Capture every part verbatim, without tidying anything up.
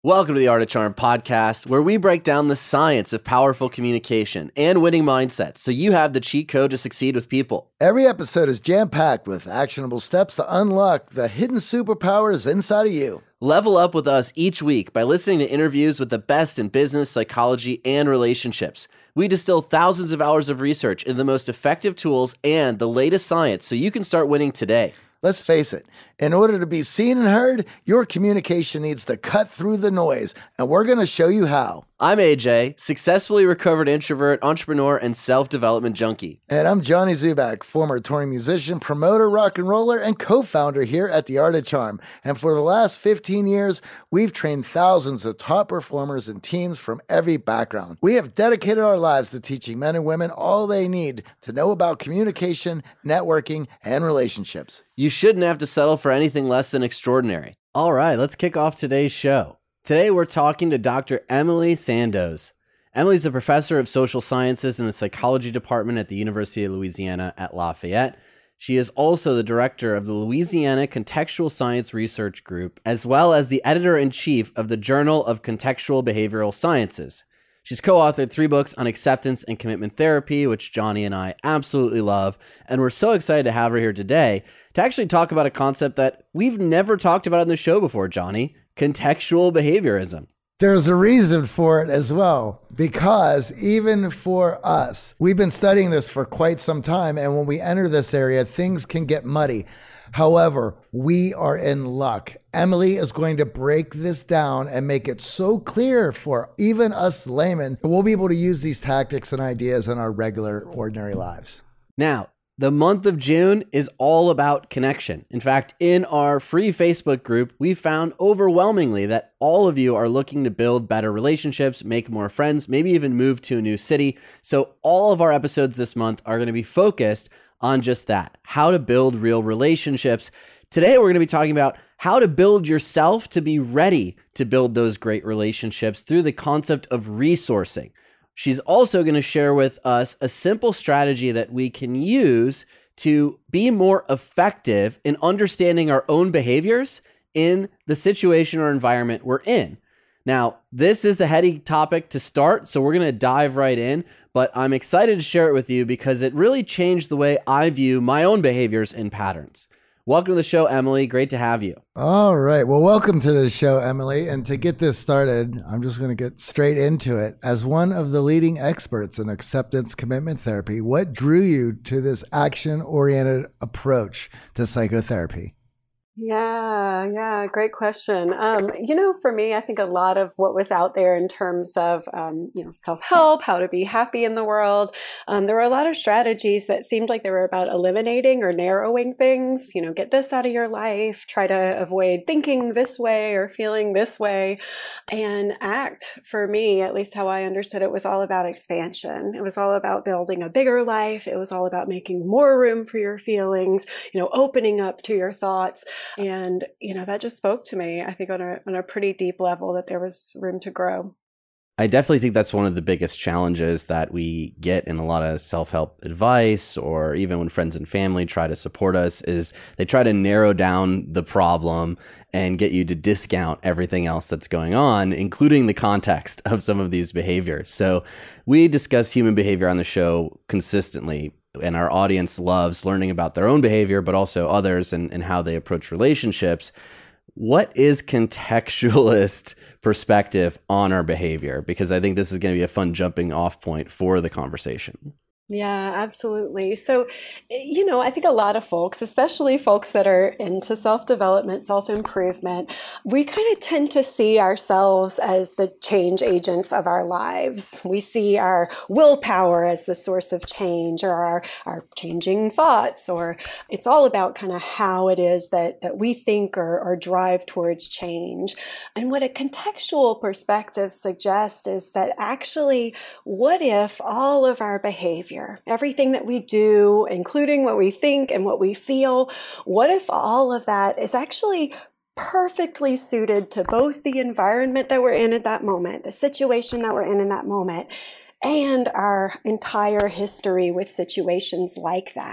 Welcome to the Art of Charm podcast, where we break down the science of powerful communication and winning mindsets so you have the cheat code to succeed with people. Every episode is jam-packed with actionable steps to unlock the hidden superpowers inside of you. Level up with us each week by listening to interviews with the best in business, psychology, and relationships. We distill thousands of hours of research into the most effective tools and the latest science so you can start winning today. Let's face it, in order to be seen and heard, your communication needs to cut through the noise, and we're going to show you how. I'm A J, successfully recovered introvert, entrepreneur, and self-development junkie. And I'm Johnny Zubak, former touring musician, promoter, rock and roller, and co-founder here at The Art of Charm. And for the last fifteen years, we've trained thousands of top performers and teams from every background. We have dedicated our lives to teaching men and women all they need to know about communication, networking, and relationships. You shouldn't have to settle for anything less than extraordinary. All right, let's kick off today's show. Today, we're talking to Doctor Emily Sandoz. Emily's a professor of social sciences in the psychology department at the University of Louisiana at Lafayette. She is also the director of the Louisiana Contextual Science Research Group, as well as the editor-in-chief of the Journal of Contextual Behavioral Sciences. She's co-authored three books on acceptance and commitment therapy, which Johnny and I absolutely love. And we're so excited to have her here today to actually talk about a concept that we've never talked about on the show before, Johnny: contextual behaviorism. There's a reason for it as well, because even for us, we've been studying this for quite some time. And when we enter this area, things can get muddy. However, we are in luck. Emily is going to break this down and make it so clear for even us laymen. We'll be able to use these tactics and ideas in our regular, ordinary lives. Now, the month of June is all about connection. In fact, in our free Facebook group, we found overwhelmingly that all of you are looking to build better relationships, make more friends, maybe even move to a new city. So all of our episodes this month are going to be focused on just that, how to build real relationships. Today, we're going to be talking about how to build yourself to be ready to build those great relationships through the concept of resourcing. She's also going to share with us a simple strategy that we can use to be more effective in understanding our own behaviors in the situation or environment we're in. Now, this is a heady topic to start, so we're going to dive right in, but I'm excited to share it with you because it really changed the way I view my own behaviors and patterns. Welcome to the show, Emily. Great to have you. All right. Well, welcome to the show, Emily. And to get this started, I'm just going to get straight into it. As one of the leading experts in acceptance commitment therapy, what drew you to this action-oriented approach to psychotherapy? Yeah, yeah, great question. Um, you know, for me, I think a lot of what was out there in terms of, um, you know, self-help, how to be happy in the world, um, there were a lot of strategies that seemed like they were about eliminating or narrowing things, you know, get this out of your life, try to avoid thinking this way or feeling this way. And ACT, for me, at least how I understood it, was all about expansion. It was all about building a bigger life. It was all about making more room for your feelings, you know, opening up to your thoughts. And, you know, that just spoke to me, I think, on a on a pretty deep level, that there was room to grow. I definitely think that's one of the biggest challenges that we get in a lot of self-help advice, or even when friends and family try to support us, is they try to narrow down the problem and get you to discount everything else that's going on, including the context of some of these behaviors. So we discuss human behavior on the show consistently, and our audience loves learning about their own behavior, but also others and, and how they approach relationships. What is contextualist perspective on our behavior? Because I think this is going to be a fun jumping off point for the conversation. Yeah, absolutely. So, you know, I think a lot of folks, especially folks that are into self-development, self-improvement, we kind of tend to see ourselves as the change agents of our lives. We see our willpower as the source of change, or our, our changing thoughts, or it's all about kind of how it is that, that we think or, or drive towards change. And what a contextual perspective suggests is that actually, what if all of our behavior, everything that we do, including what we think and what we feel, what if all of that is actually perfectly suited to both the environment that we're in at that moment, the situation that we're in in that moment, and our entire history with situations like that?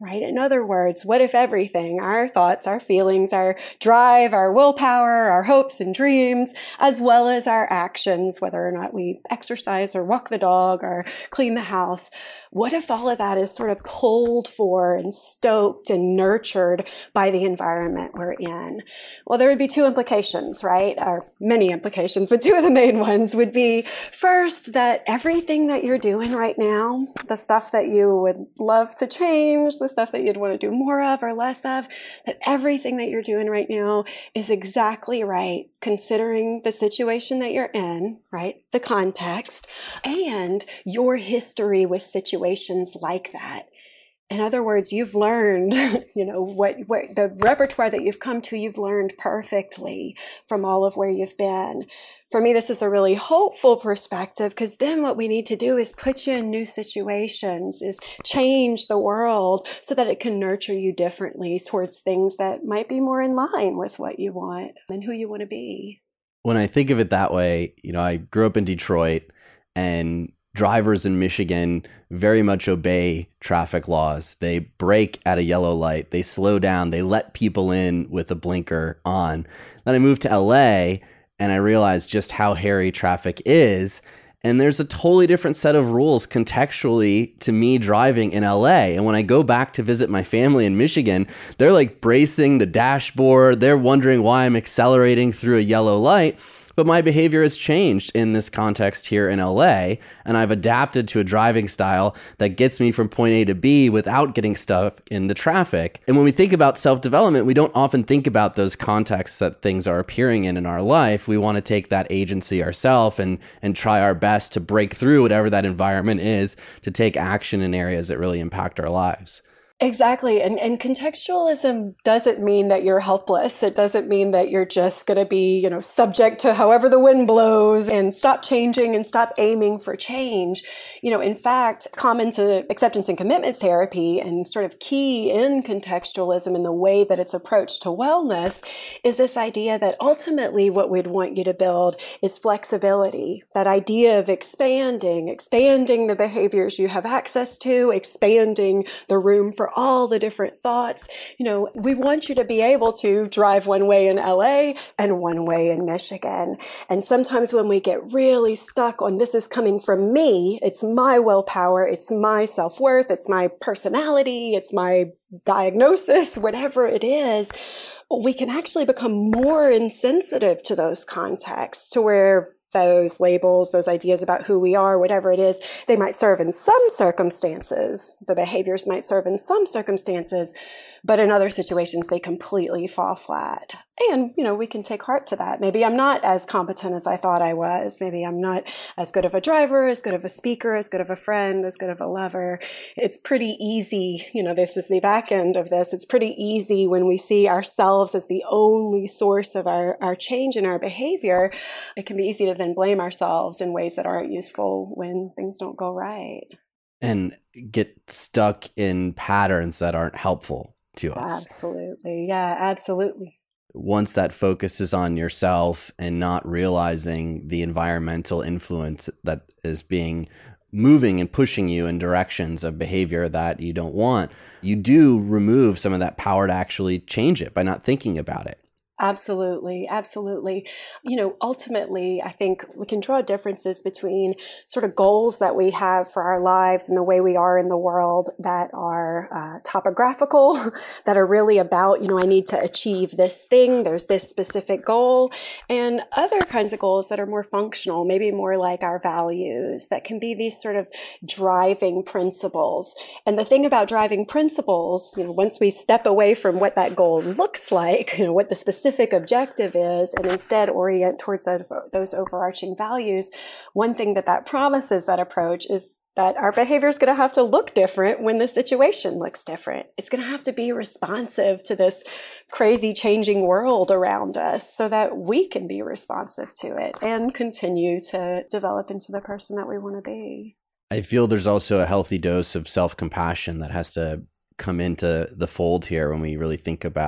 right? In other words, what if everything, our thoughts, our feelings, our drive, our willpower, our hopes and dreams, as well as our actions, whether or not we exercise or walk the dog or clean the house, what if all of that is sort of pulled for and stoked and nurtured by the environment we're in? Well, there would be two implications, right? Or many implications, but two of the main ones would be, first, that everything that you're doing right now, the stuff that you would love to change, the stuff that you'd want to do more of or less of, that everything that you're doing right now is exactly right, considering the situation that you're in, right? The context, and your history with situations like that. In other words, you've learned, you know, what, what the repertoire that you've come to, you've learned perfectly from all of where you've been. For me, this is a really hopeful perspective, because then what we need to do is put you in new situations, is change the world so that it can nurture you differently towards things that might be more in line with what you want and who you want to be. When I think of it that way, you know, I grew up in Detroit, and drivers in Michigan very much obey traffic laws. They brake at a yellow light. They slow down. They let people in with a blinker on. Then I moved to L A, and I realized just how hairy traffic is. And there's a totally different set of rules contextually to me driving in L A. And when I go back to visit my family in Michigan, they're like bracing the dashboard. They're wondering why I'm accelerating through a yellow light. But my behavior has changed in this context here in L A, and I've adapted to a driving style that gets me from point A to B without getting stuck in the traffic. And when we think about self-development, we don't often think about those contexts that things are appearing in in our life. We want to take that agency ourselves and, and try our best to break through whatever that environment is, to take action in areas that really impact our lives. Exactly. And, and contextualism doesn't mean that you're helpless. It doesn't mean that you're just going to be, you know, subject to however the wind blows and stop changing and stop aiming for change. You know, in fact, common to acceptance and commitment therapy and sort of key in contextualism in the way that it's approached to wellness is this idea that ultimately what we'd want you to build is flexibility. That idea of expanding, expanding the behaviors you have access to, expanding the room for all the different thoughts. You know, we want you to be able to drive one way in L A and one way in Michigan. And sometimes when we get really stuck on this is coming from me, it's my willpower, it's my self-worth, it's my personality, it's my diagnosis, whatever it is, we can actually become more insensitive to those contexts, to where those labels, those ideas about who we are, whatever it is, they might serve in some circumstances. The behaviors might serve in some circumstances, but in other situations, they completely fall flat. And, you know, we can take heart to that. Maybe I'm not as competent as I thought I was. Maybe I'm not as good of a driver, as good of a speaker, as good of a friend, as good of a lover. It's pretty easy. You know, this is the back end of this. It's pretty easy when we see ourselves as the only source of our, our change in our behavior. It can be easy to then blame ourselves in ways that aren't useful when things don't go right. And get stuck in patterns that aren't helpful to us. Absolutely. Yeah, absolutely. Once that focus is on yourself and not realizing the environmental influence that is being moving and pushing you in directions of behavior that you don't want, you do remove some of that power to actually change it by not thinking about it. Absolutely. Absolutely. You know, ultimately, I think we can draw differences between sort of goals that we have for our lives and the way we are in the world that are uh, topographical, that are really about, you know, I need to achieve this thing. There's this specific goal, and other kinds of goals that are more functional, maybe more like our values, that can be these sort of driving principles. And the thing about driving principles, you know, once we step away from what that goal looks like, you know, what the specific objective is, and instead orient towards those, those overarching values, one thing that that promises, that approach, is that our behavior is going to have to look different when the situation looks different. It's going to have to be responsive to this crazy changing world around us so that we can be responsive to it and continue to develop into the person that we want to be. I feel there's also a healthy dose of self-compassion that has to come into the fold here when we really think about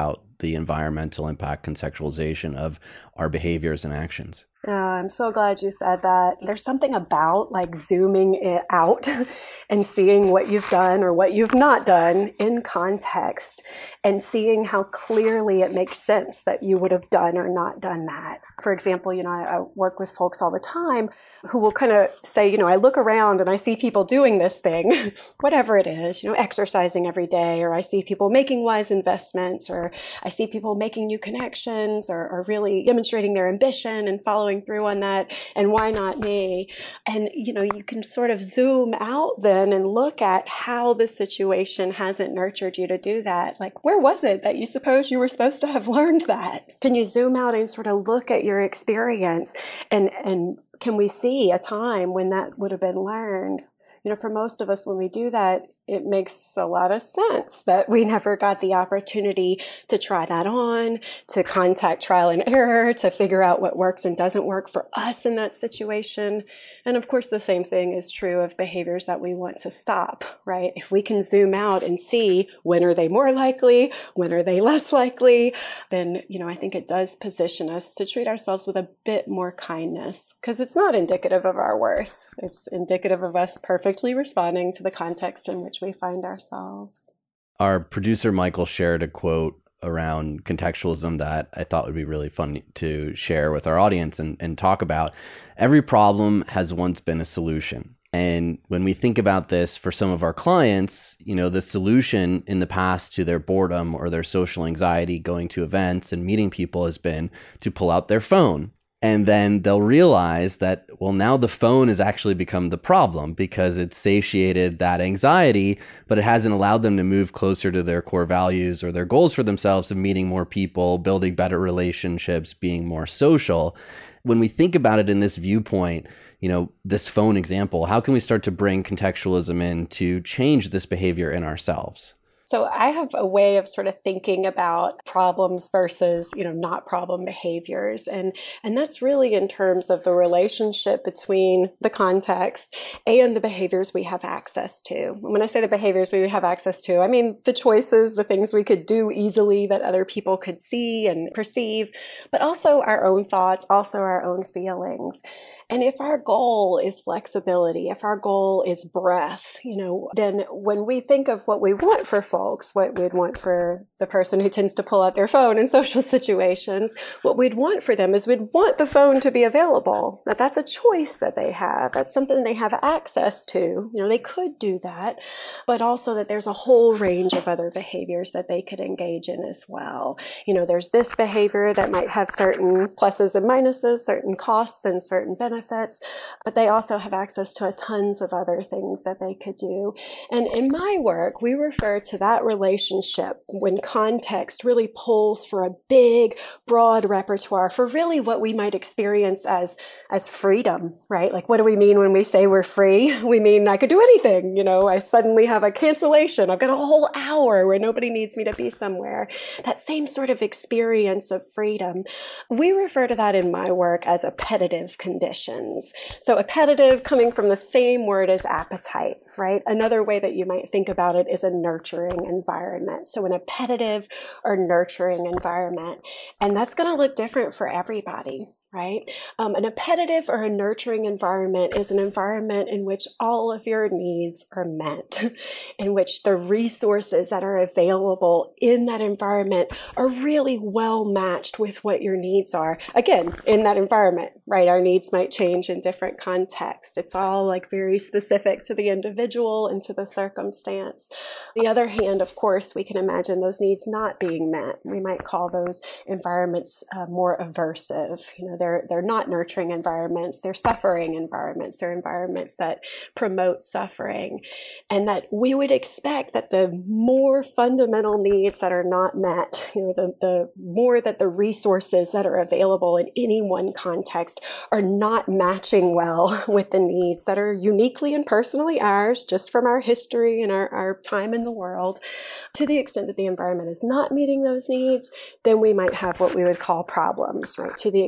the environmental impact contextualization of our behaviors and actions. Yeah, I'm so glad you said that. There's something about like zooming it out and seeing what you've done or what you've not done in context and seeing how clearly it makes sense that you would have done or not done that. For example, you know, I, I work with folks all the time who will kind of say, you know, I look around and I see people doing this thing, whatever it is, you know, exercising every day, or I see people making wise investments, or I see people making new connections, or, or really demonstrating their ambition and following through on that. And why not me? And, you know, you can sort of zoom out then and look at how the situation hasn't nurtured you to do that. Like, where was it that you suppose you were supposed to have learned that? Can you zoom out and sort of look at your experience and, and, can we see a time when that would have been learned? You know, for most of us, when we do that, it makes a lot of sense that we never got the opportunity to try that on, to contact trial and error, to figure out what works and doesn't work for us in that situation. And of course, the same thing is true of behaviors that we want to stop, right? If we can zoom out and see when are they more likely, when are they less likely, then, you know, I think it does position us to treat ourselves with a bit more kindness, because it's not indicative of our worth. It's indicative of us perfectly responding to the context in which we find ourselves. Our producer, Michael, shared a quote around contextualism that I thought would be really fun to share with our audience and, and talk about. Every problem has once been a solution. And when we think about this for some of our clients, you know, the solution in the past to their boredom or their social anxiety going to events and meeting people has been to pull out their phone. And then they'll realize that, well, now the phone has actually become the problem because it's satiated that anxiety, but it hasn't allowed them to move closer to their core values or their goals for themselves of meeting more people, building better relationships, being more social. When we think about it in this viewpoint, you know, this phone example, how can we start to bring contextualism in to change this behavior in ourselves? So I have a way of sort of thinking about problems versus, you know, not problem behaviors. And, and that's really in terms of the relationship between the context and the behaviors we have access to. When I say the behaviors we have access to, I mean the choices, the things we could do easily that other people could see and perceive, but also our own thoughts, also our own feelings. And if our goal is flexibility, if our goal is breadth, you know, then when we think of what we want for folks, what we'd want for the person who tends to pull out their phone in social situations, what we'd want for them is we'd want the phone to be available. That that's a choice that they have. That's something they have access to. You know, they could do that, but also that there's a whole range of other behaviors that they could engage in as well. You know, there's this behavior that might have certain pluses and minuses, certain costs and certain benefits. benefits, but they also have access to tons of other things that they could do. And in my work, we refer to that relationship when context really pulls for a big, broad repertoire for really what we might experience as, as freedom, right? Like, what do we mean when we say we're free? We mean I could do anything. You know, I suddenly have a cancellation. I've got a whole hour where nobody needs me to be somewhere. That same sort of experience of freedom. We refer to that in my work as appetitive conditions. So appetitive coming from the same word as appetite, right? Another way that you might think about it is a nurturing environment. So an appetitive or nurturing environment. And that's going to look different for everybody. Right? Um, an appetitive or a nurturing environment is an environment in which all of your needs are met, in which the resources that are available in that environment are really well matched with what your needs are. Again, in that environment, right? Our needs might change in different contexts. It's all like very specific to the individual and to the circumstance. On the other hand, of course, we can imagine those needs not being met. We might call those environments uh, more aversive. You know, They're, they're not nurturing environments. They're suffering environments. They're environments that promote suffering. And that we would expect that the more fundamental needs that are not met, you know, the, the more that the resources that are available in any one context are not matching well with the needs that are uniquely and personally ours, just from our history and our, our time in the world. To the extent that the environment is not meeting those needs, then we might have what we would call problems, right? To the extent that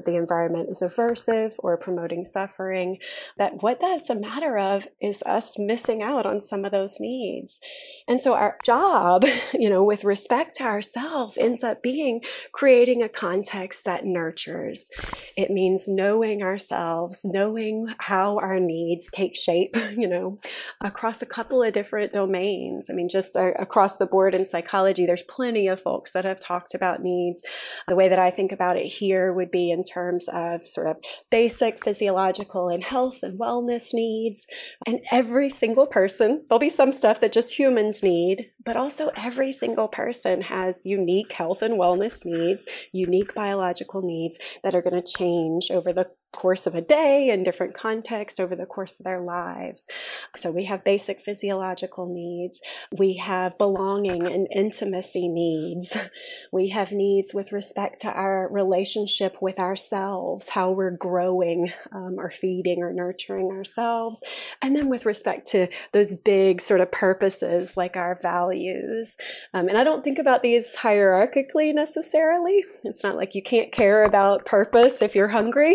the environment is aversive or promoting suffering, that what that's a matter of is us missing out on some of those needs. And so our job, you know, with respect to ourselves ends up being creating a context that nurtures. It means knowing ourselves, knowing how our needs take shape, you know, across a couple of different domains. I mean, just uh, across the board in psychology, there's plenty of folks that have talked about needs. The way that I think about it here would be in terms of sort of basic physiological and health and wellness needs. And every single person, there'll be some stuff that just humans need, but also every single person has unique health and wellness needs, unique biological needs that are going to change over the course of a day in different contexts over the course of their lives. So we have basic physiological needs. We have belonging and intimacy needs. We have needs with respect to our relationship with ourselves, how we're growing um, or feeding or nurturing ourselves. And then with respect to those big sort of purposes like our values. Um, and I don't think about these hierarchically necessarily. It's not like you can't care about purpose if you're hungry.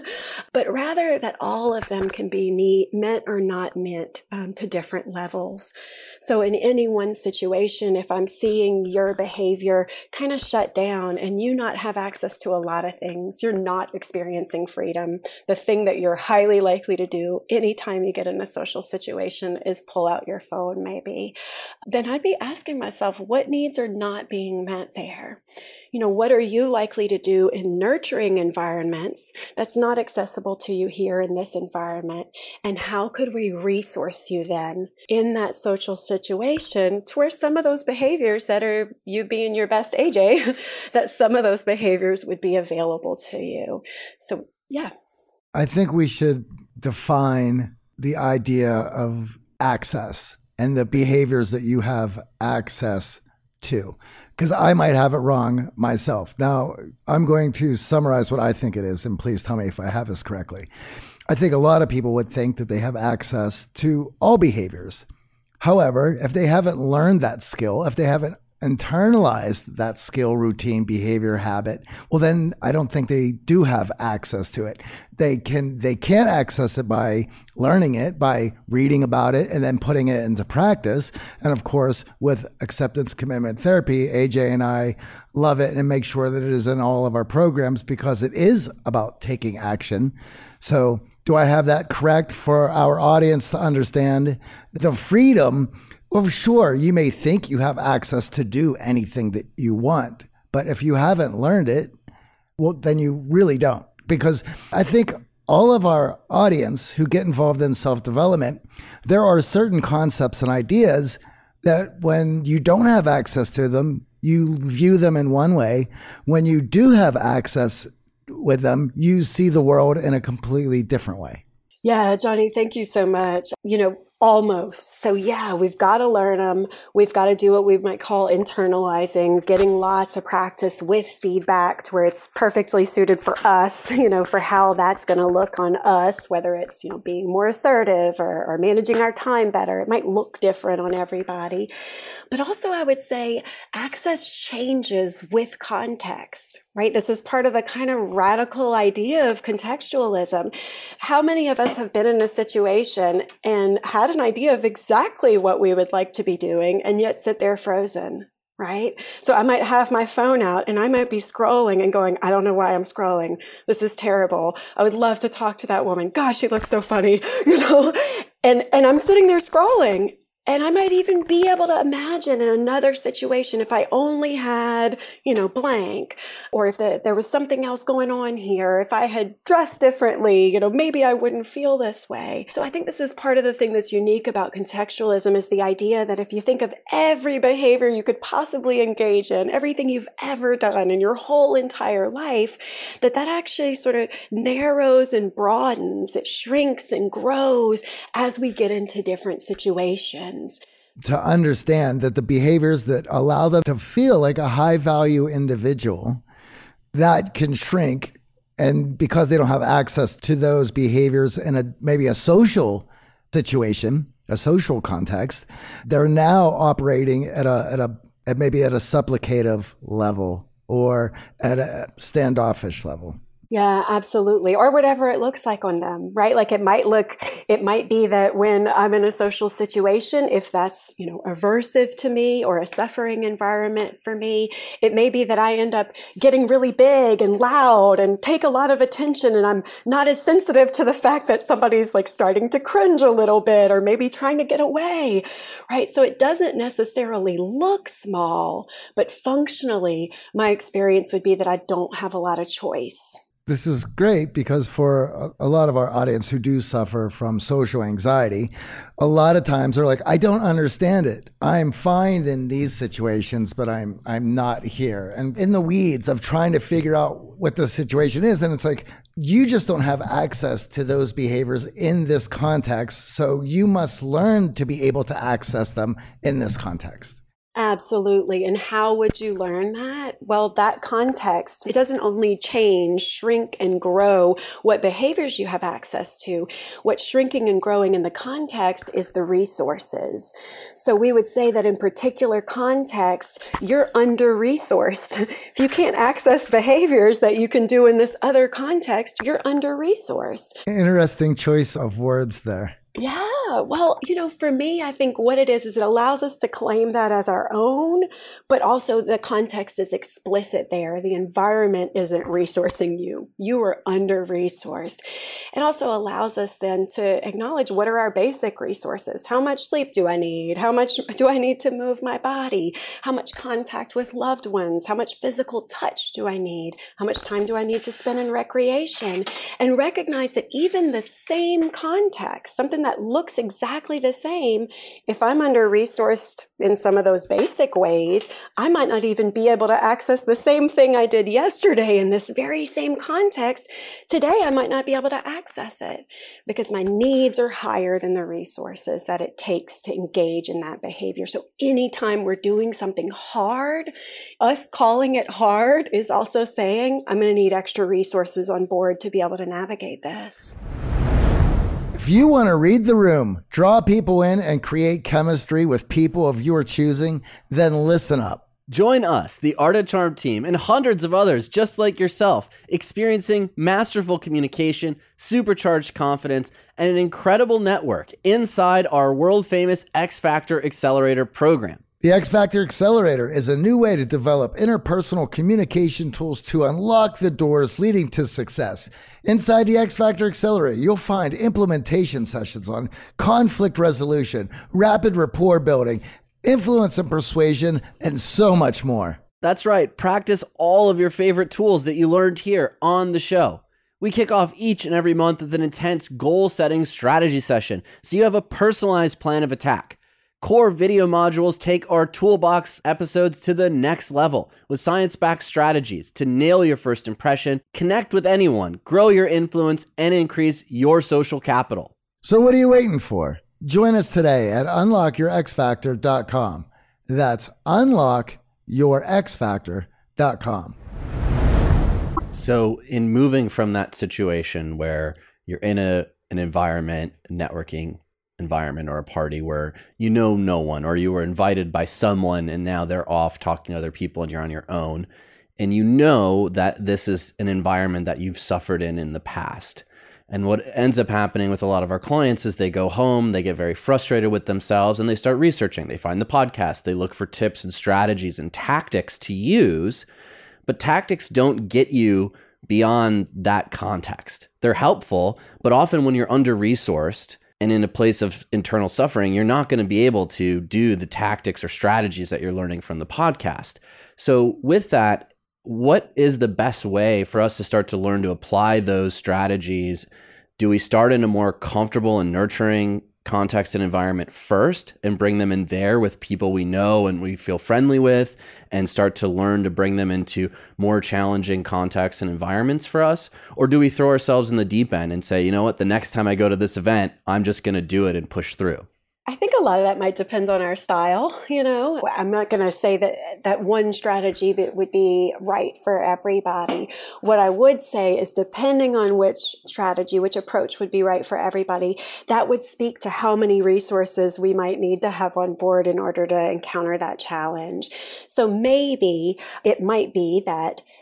But rather that all of them can be need, meant or not meant um, to different levels. So in any one situation, if I'm seeing your behavior kind of shut down and you not have access to a lot of things, you're not experiencing freedom. The thing that you're highly likely to do anytime you get in a social situation is pull out your phone maybe. Then I'd be asking myself, what needs are not being met there? You know, what are you likely to do in nurturing environments that's not accessible to you here in this environment? And how could we resource you then in that social situation to where some of those behaviors that are you being your best A J, that some of those behaviors would be available to you? So, yeah. I think we should define the idea of access and the behaviors that you have access to, because I might have it wrong myself. Now, I'm going to summarize what I think it is, and please tell me if I have this correctly. I think a lot of people would think that they have access to all behaviors. However, if they haven't learned that skill, if they haven't internalized that skill, routine, behavior, habit, well, then I don't think they do have access to it. They can, they can access it by learning it, by reading about it, and then putting it into practice. And of course, with acceptance commitment therapy, A J and I love it and make sure that it is in all of our programs because it is about taking action. So do I have that correct for our audience to understand the freedom? Well, sure, you may think you have access to do anything that you want, but if you haven't learned it, well, then you really don't. Because I think all of our audience who get involved in self-development, there are certain concepts and ideas that when you don't have access to them, you view them in one way. When you do have access with them, you see the world in a completely different way. Yeah, Johnny, thank you so much. You know, almost. So yeah, we've got to learn them. We've got to do what we might call internalizing, getting lots of practice with feedback to where it's perfectly suited for us, you know, for how that's going to look on us, whether it's, you know, being more assertive or, or managing our time better. It might look different on everybody. But also I would say access changes with context, right? This is part of the kind of radical idea of contextualism. How many of us have been in a situation and had an idea of exactly what we would like to be doing and yet sit there frozen, right? So I might have my phone out and I might be scrolling and going, I don't know why I'm scrolling. This is terrible. I would love to talk to that woman. Gosh, she looks so funny, you know? And, and I'm sitting there scrolling. And I might even be able to imagine in another situation if I only had, you know, blank, or if the, there was something else going on here, if I had dressed differently, you know, maybe I wouldn't feel this way. So I think this is part of the thing that's unique about contextualism is the idea that if you think of every behavior you could possibly engage in, everything you've ever done in your whole entire life, that that actually sort of narrows and broadens, it shrinks and grows as we get into different situations. To understand that the behaviors that allow them to feel like a high value individual, that can shrink. And because they don't have access to those behaviors in a maybe a social situation, a social context, they're now operating at a at a at maybe at a supplicative level or at a standoffish level. Yeah, absolutely. Or whatever it looks like on them, right? Like it might look, it might be that when I'm in a social situation, if that's, you know, aversive to me or a suffering environment for me, it may be that I end up getting really big and loud and take a lot of attention. And I'm not as sensitive to the fact that somebody's like starting to cringe a little bit or maybe trying to get away, right? So it doesn't necessarily look small, but functionally, my experience would be that I don't have a lot of choice. This is great because for a, a lot of our audience who do suffer from social anxiety, a lot of times they're like, I don't understand it. I'm fine in these situations, but I'm I'm not here. And in the weeds of trying to figure out what the situation is. And it's like, you just don't have access to those behaviors in this context. So you must learn to be able to access them in this context. Absolutely. And how would you learn that? Well, that context, it doesn't only change, shrink, and grow what behaviors you have access to. What's shrinking and growing in the context is the resources. So we would say that in particular context, you're under-resourced. If you can't access behaviors that you can do in this other context, you're under-resourced. Interesting choice of words there. Yeah. Well, you know, for me, I think what it is, is it allows us to claim that as our own, but also the context is explicit there. The environment isn't resourcing you. You are under-resourced. It also allows us then to acknowledge what are our basic resources? How much sleep do I need? How much do I need to move my body? How much contact with loved ones? How much physical touch do I need? How much time do I need to spend in recreation? And recognize that even the same context, something that looks exactly the same, if I'm under-resourced in some of those basic ways, I might not even be able to access the same thing I did yesterday in this very same context. Today, I might not be able to access it because my needs are higher than the resources that it takes to engage in that behavior. So anytime we're doing something hard, us calling it hard is also saying, I'm going to need extra resources on board to be able to navigate this. If you want to read the room, draw people in, and create chemistry with people of your choosing, then listen up. Join us, the Art of Charm team, and hundreds of others just like yourself, experiencing masterful communication, supercharged confidence, and an incredible network inside our world-famous X Factor Accelerator program. The X Factor Accelerator is a new way to develop interpersonal communication tools to unlock the doors leading to success. Inside the X Factor Accelerator, you'll find implementation sessions on conflict resolution, rapid rapport building, influence and persuasion, and so much more. That's right. Practice all of your favorite tools that you learned here on the show. We kick off each and every month with an intense goal-setting strategy session, so you have a personalized plan of attack. Core video modules take our toolbox episodes to the next level with science-backed strategies to nail your first impression, connect with anyone, grow your influence, and increase your social capital. So what are you waiting for? Join us today at unlock your x factor dot com. That's unlock your x factor dot com. So in moving from that situation where you're in a an environment, networking environment or a party where you know no one, or you were invited by someone and now they're off talking to other people and you're on your own, and you know that this is an environment that you've suffered in in the past. And what ends up happening with a lot of our clients is they go home, they get very frustrated with themselves, and they start researching. They find the podcast, they look for tips and strategies and tactics to use, but tactics don't get you beyond that context. They're helpful, but often when you're under-resourced and in a place of internal suffering, you're not going to be able to do the tactics or strategies that you're learning from the podcast. So with that, what is the best way for us to start to learn to apply those strategies? Do we start in a more comfortable and nurturing context and environment first and bring them in there with people we know and we feel friendly with, and start to learn to bring them into more challenging contexts and environments for us? Or do we throw ourselves in the deep end and say, you know what, the next time I go to this event, I'm just going to do it and push through? I think a lot of that might depend on our style. You know, I'm not going to say that that one strategy would be right for everybody. What I would say is, depending on which strategy, which approach would be right for everybody, that would speak to how many resources we might need to have on board in order to encounter that challenge. So maybe it might be that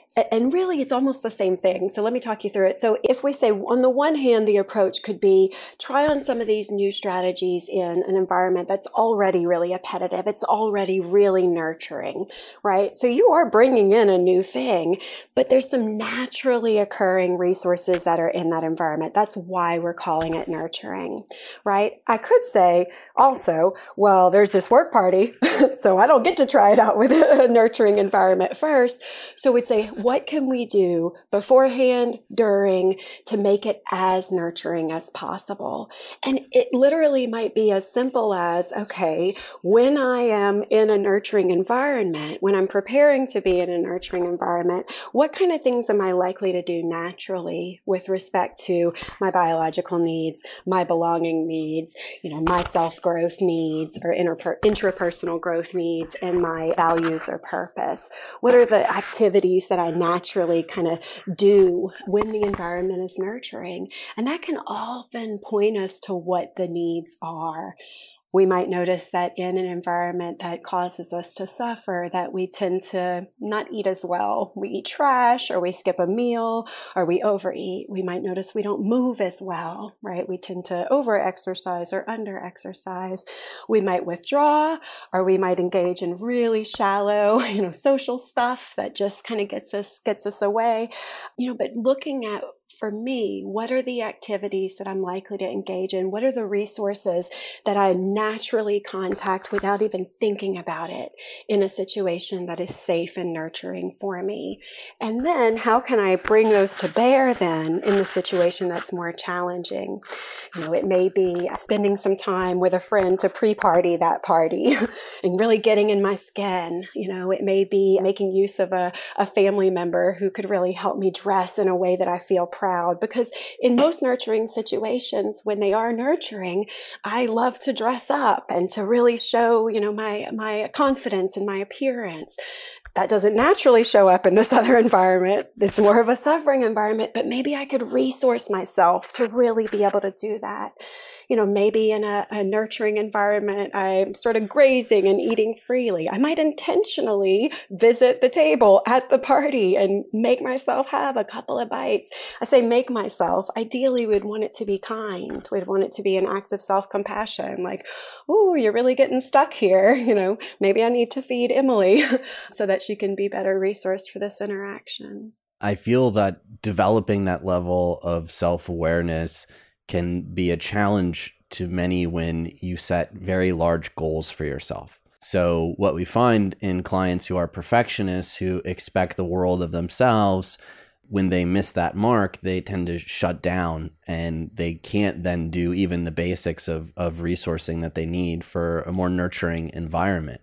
And really, it's almost the same thing. So let me talk you through it. So if we say, on the one hand, the approach could be try on some of these new strategies in an environment that's already really appetitive. It's already really nurturing, right? So you are bringing in a new thing, but there's some naturally occurring resources that are in that environment. That's why we're calling it nurturing, right? I could say also, well, there's this work party, so I don't get to try it out with a nurturing environment first. So we'd say, what can we do beforehand, during, to make it as nurturing as possible? And it literally might be as simple as, okay, when I am in a nurturing environment, when I'm preparing to be in a nurturing environment, what kind of things am I likely to do naturally with respect to my biological needs, my belonging needs, you know, my self-growth needs or interper- intrapersonal growth needs, and my values or purpose? What are the activities that I naturally kind of do when the environment is nurturing? And that can often point us to what the needs are. We might notice that in an environment that causes us to suffer, that we tend to not eat as well. We eat trash, or we skip a meal, or we overeat. We might notice we don't move as well, right? We tend to over-exercise or under-exercise. We might withdraw, or we might engage in really shallow, you know, social stuff that just kind of gets us, gets us away. You know, but looking at, for me, what are the activities that I'm likely to engage in? What are the resources that I naturally contact without even thinking about it in a situation that is safe and nurturing for me? And then how can I bring those to bear then in the situation that's more challenging? You know, it may be spending some time with a friend to pre-party that party and really getting in my skin. You know, it may be making use of a, a family member who could really help me dress in a way that I feel proud, because in most nurturing situations, when they are nurturing, I love to dress up and to really show, you know, my, my confidence in my appearance. That doesn't naturally show up in this other environment. It's more of a suffering environment, but maybe I could resource myself to really be able to do that. You know, maybe in a, a nurturing environment, I'm sort of grazing and eating freely. I might intentionally visit the table at the party and make myself have a couple of bites. I say make myself. Ideally, we'd want it to be kind. We'd want it to be an act of self-compassion. Like, ooh, you're really getting stuck here. You know, maybe I need to feed Emily so that she can be better resourced for this interaction. I feel that developing that level of self-awareness can be a challenge to many when you set very large goals for yourself. So what we find in clients who are perfectionists, who expect the world of themselves, when they miss that mark, they tend to shut down and they can't then do even the basics of, of resourcing that they need for a more nurturing environment.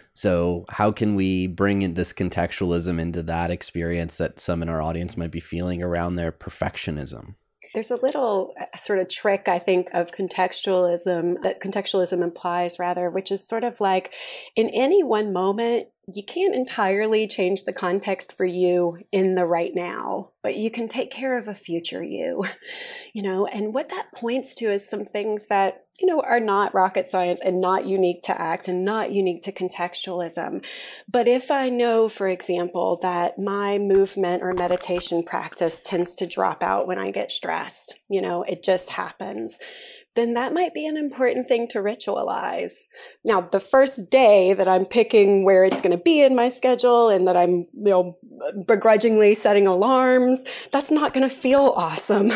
So how can we bring in this contextualism into that experience that some in our audience might be feeling around their perfectionism? There's a little sort of trick, I think, of contextualism that contextualism implies, rather, which is sort of like in any one moment, you can't entirely change the context for you in the right now, but you can take care of a future you, you know, and what that points to is some things that, you know, are not rocket science and not unique to ACT and not unique to contextualism. But if I know, for example, that my movement or meditation practice tends to drop out when I get stressed, you know, it just happens, then that might be an important thing to ritualize. Now, the first day that I'm picking where it's going to be in my schedule and that I'm, you know, begrudgingly setting alarms, that's not going to feel awesome.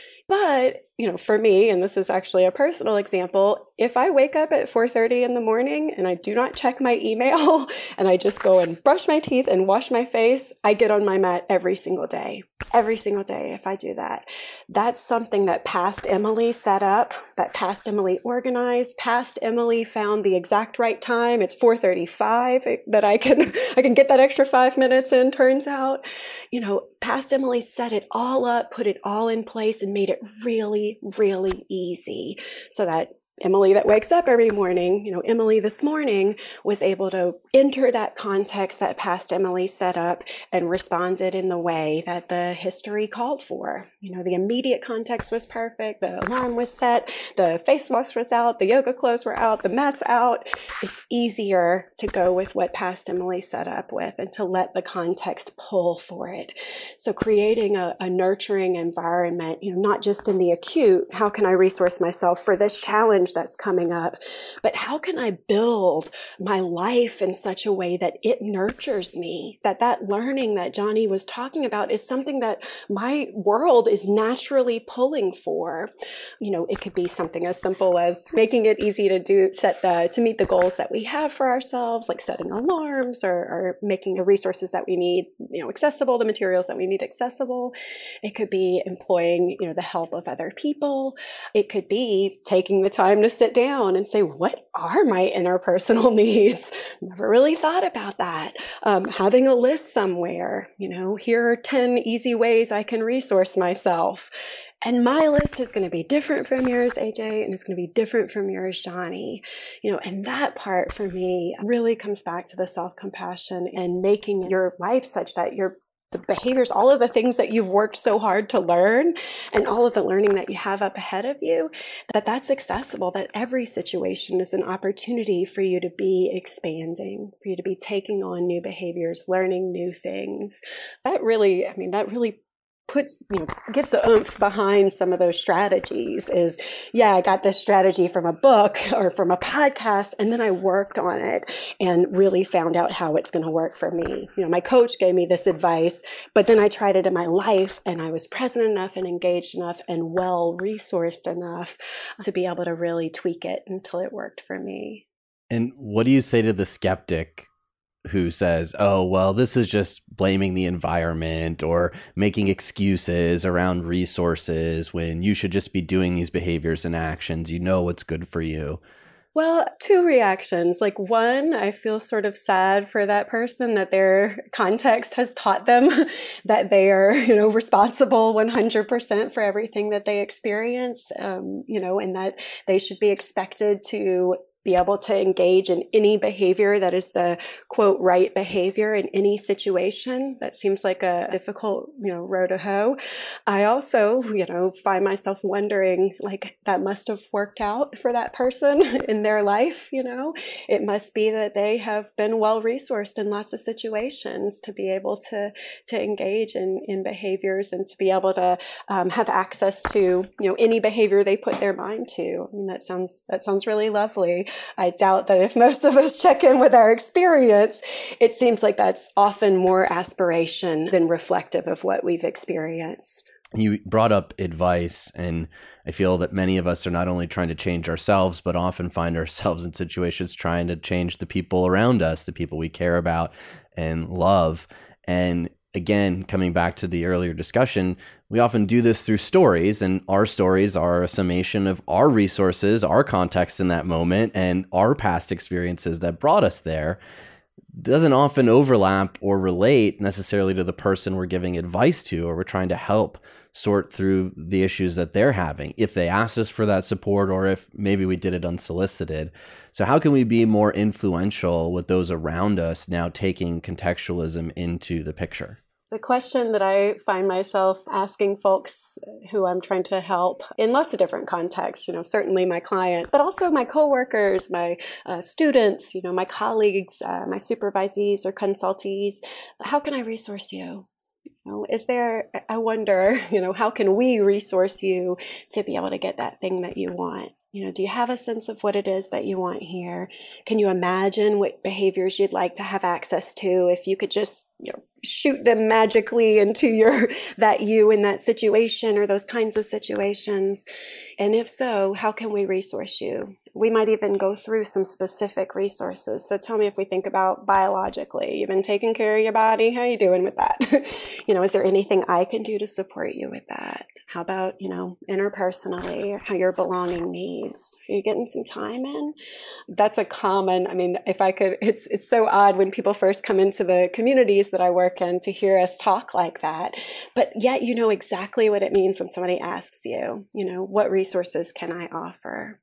But, you know, for me, and this is actually a personal example, if I wake up at four thirty in the morning and I do not check my email and I just go and brush my teeth and wash my face, I get on my mat every single day. Every single day if I do that. That's something that past Emily set up, that past Emily organized, past Emily found the exact right time. It's four thirty-five that I can I can get that extra five minutes in, turns out. You know, past Emily set it all up, put it all in place and made it really, really easy so that Emily that wakes up every morning, you know, Emily this morning was able to enter that context that past Emily set up and responded in the way that the history called for. You know, the immediate context was perfect. The alarm was set. The face wash was out. The yoga clothes were out. The mat's out. It's easier to go with what past Emily set up with and to let the context pull for it. So creating a, a nurturing environment, you know, not just in the acute, how can I resource myself for this challenge that's coming up, but how can I build my life in such a way that it nurtures me, that that learning that Johnny was talking about is something that my world is naturally pulling for. You know, it could be something as simple as making it easy to do, set the, to meet the goals that we have for ourselves, like setting alarms or, or making the resources that we need, you know, accessible, the materials that we need accessible. It could be employing, you know, the help of other people. It could be taking the time to sit down and say, what are my interpersonal needs? Never really thought about that. Um, having a list somewhere, you know, here are ten easy ways I can resource myself. And my list is going to be different from yours, A J, and it's going to be different from yours, Johnny. You know, and that part for me really comes back to the self-compassion and making your life such that you're the behaviors, all of the things that you've worked so hard to learn and all of the learning that you have up ahead of you, that that's accessible, that every situation is an opportunity for you to be expanding, for you to be taking on new behaviors, learning new things. That really, I mean, that really puts, you know, gives the oomph behind some of those strategies is, yeah, I got this strategy from a book or from a podcast, and then I worked on it and really found out how it's going to work for me. You know, my coach gave me this advice, but then I tried it in my life and I was present enough and engaged enough and well resourced enough to be able to really tweak it until it worked for me. And what do you say to the skeptic who says, oh, well, this is just blaming the environment or making excuses around resources when you should just be doing these behaviors and actions? You know what's good for you. Well, two reactions. Like one, I feel sort of sad for that person that their context has taught them that they are, you know, responsible one hundred percent for everything that they experience, um, you know, and that they should be expected to be able to engage in any behavior that is the quote right behavior in any situation. That seems like a difficult, you know, row to hoe. I also, you know, find myself wondering, like, that must have worked out for that person in their life. You know, it must be that they have been well resourced in lots of situations to be able to to engage in in behaviors and to be able to um, have access to, you know, any behavior they put their mind to. I mean, that sounds that sounds really lovely. I doubt that if most of us check in with our experience, it seems like that's often more aspiration than reflective of what we've experienced. You brought up advice, and I feel that many of us are not only trying to change ourselves, but often find ourselves in situations trying to change the people around us, the people we care about and love. And again, coming back to the earlier discussion, we often do this through stories, and our stories are a summation of our resources, our context in that moment, and our past experiences that brought us there. Doesn't often overlap or relate necessarily to the person we're giving advice to, or we're trying to help sort through the issues that they're having, if they asked us for that support or if maybe we did it unsolicited. So how can we be more influential with those around us now taking contextualism into the picture? The question that I find myself asking folks who I'm trying to help in lots of different contexts, you know, certainly my clients, but also my coworkers, my uh, students, you know, my colleagues, uh, my supervisees or consultees, how can I resource you? You know, is there, I wonder, you know, how can we resource you to be able to get that thing that you want? You know, do you have a sense of what it is that you want here? Can you imagine what behaviors you'd like to have access to if you could just, you know, shoot them magically into your, that you in that situation or those kinds of situations? And if so, how can we resource you? We might even go through some specific resources. So tell me, if we think about biologically, you've been taking care of your body. How are you doing with that? You know, is there anything I can do to support you with that? How about, you know, interpersonally, how your belonging needs? Are you getting some time in? That's a common, I mean, if I could, it's it's so odd when people first come into the communities that I work in to hear us talk like that. But yet you know exactly what it means when somebody asks you, you know, what resources can I offer?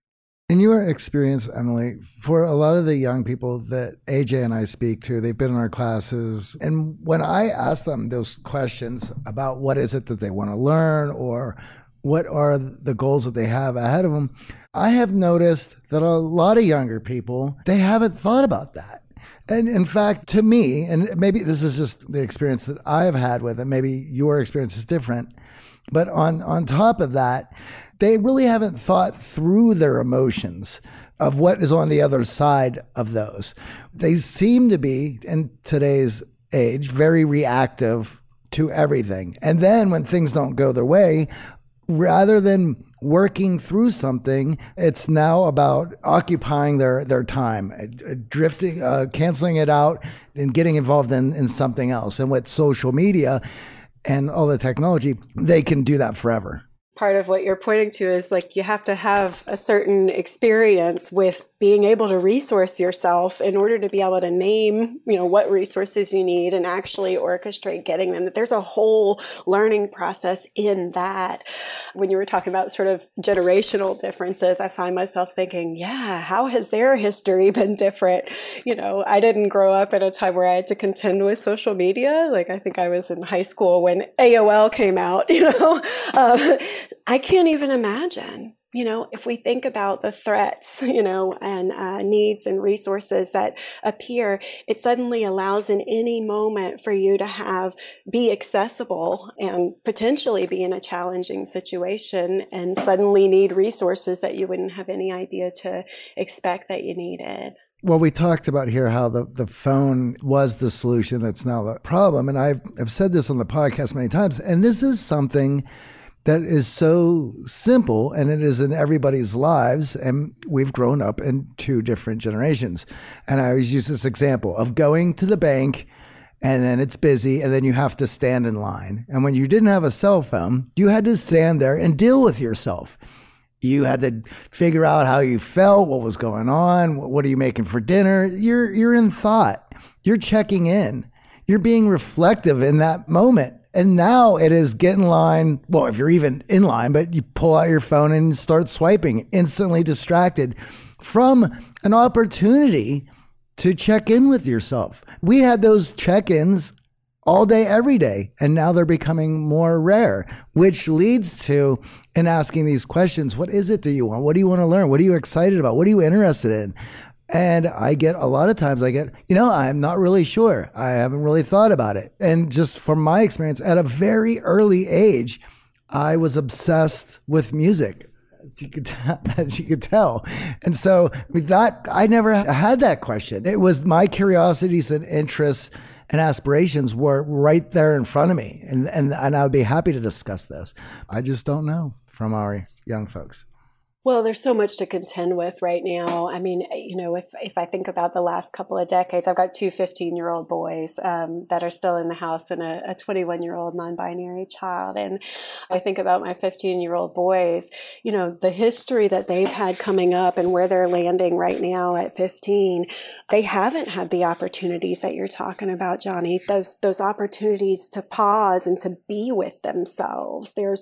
In your experience, Emily, for a lot of the young people that A J and I speak to, they've been in our classes. And when I ask them those questions about what is it that they want to learn or what are the goals that they have ahead of them, I have noticed that a lot of younger people, they haven't thought about that. And in fact, to me, and maybe this is just the experience that I've had with it, maybe your experience is different, but on, on top of that, they really haven't thought through their emotions of what is on the other side of those. They seem to be, in today's age, very reactive to everything. And then when things don't go their way, rather than working through something, it's now about occupying their, their time, uh, drifting, uh, canceling it out and getting involved in, in something else. And with social media and all the technology, they can do that forever. Part of what you're pointing to is like you have to have a certain experience with being able to resource yourself in order to be able to name, you know, what resources you need and actually orchestrate getting them. That there's a whole learning process in that. When you were talking about sort of generational differences, I find myself thinking, yeah, how has their history been different? You know, I didn't grow up at a time where I had to contend with social media. Like I think I was in high school when A O L came out, you know. Um, I can't even imagine, you know, if we think about the threats, you know, and uh, needs and resources that appear, it suddenly allows in any moment for you to have, be accessible and potentially be in a challenging situation and suddenly need resources that you wouldn't have any idea to expect that you needed. Well, we talked about here how the, the phone was the solution that's now the problem. And I've, I've said this on the podcast many times, and this is something that is so simple, and it is in everybody's lives, and we've grown up in two different generations. And I always use this example of going to the bank, and then it's busy, and then you have to stand in line. And when you didn't have a cell phone, you had to stand there and deal with yourself. You had to figure out how you felt, what was going on, what are you making for dinner. You're you're in thought. You're checking in. You're being reflective in that moment. And now it is get in line. Well, if you're even in line, but you pull out your phone and start swiping, instantly distracted from an opportunity to check in with yourself. We had those check-ins all day, every day, and now they're becoming more rare, which leads to, in asking these questions, what is it that you want? What do you want to learn? What are you excited about? What are you interested in? And I get, a lot of times I get, you know, I'm not really sure. I haven't really thought about it. And just from my experience, at a very early age, I was obsessed with music, as you could, as you could tell. And so with that, I never had that question. It was my curiosities and interests and aspirations were right there in front of me. And, and, and I would be happy to discuss those. I just don't know from our young folks. Well, there's so much to contend with right now. I mean, you know, if if I think about the last couple of decades, I've got two fifteen-year-old boys um, that are still in the house and a twenty-one-year-old non-binary child. And I think about my fifteen-year-old boys, you know, the history that they've had coming up and where they're landing right now at fifteen. They haven't had the opportunities that you're talking about, Johnny, those those opportunities to pause and to be with themselves. There's